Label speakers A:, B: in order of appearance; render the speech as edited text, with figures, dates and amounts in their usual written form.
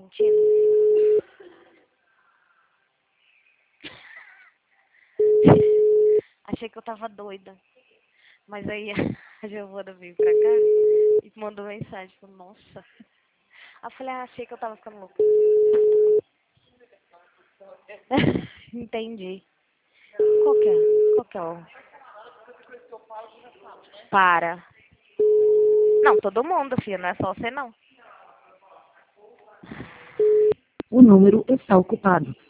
A: mentindo? Achei que eu tava doida. Mas aí a Giovana veio pra cá e mandou mensagem. Falei, nossa. Aí eu falei, achei que eu tava ficando louca. Entendi. Qual que é o... Para. Não, todo mundo, filha. Não é só você, não.
B: O número está ocupado.